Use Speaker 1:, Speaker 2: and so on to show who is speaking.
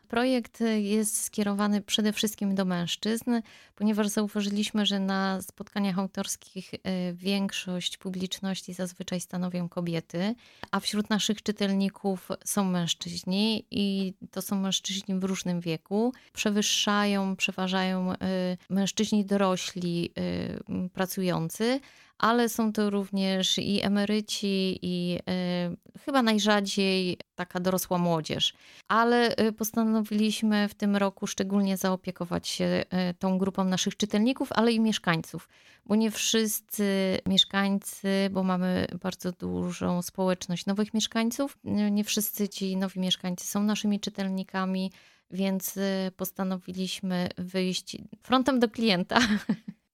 Speaker 1: Projekt jest skierowany przede wszystkim do mężczyzn, ponieważ zauważyliśmy, że na spotkaniach autorskich większość publiczności zazwyczaj stanowią kobiety, a wśród naszych czytelników są mężczyźni i to są mężczyźni w różnym wieku. Przeważają mężczyźni dorośli, pracujący, ale są to również i emeryci, i chyba najrzadziej taka dorosła młodzież. Ale postanowiliśmy w tym roku szczególnie zaopiekować się tą grupą naszych czytelników, ale i mieszkańców, bo nie wszyscy mieszkańcy, bo mamy bardzo dużą społeczność nowych mieszkańców, nie wszyscy ci nowi mieszkańcy są naszymi czytelnikami, więc postanowiliśmy wyjść frontem do klienta